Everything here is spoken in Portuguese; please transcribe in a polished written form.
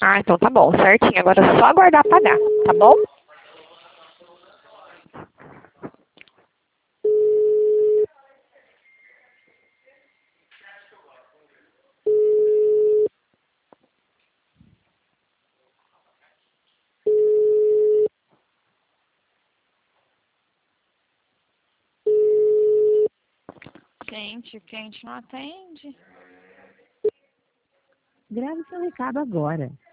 Ah, então tá bom, certinho. Agora é só aguardar pagar, tá bom? Gente, o cliente não atende. Grave seu recado agora.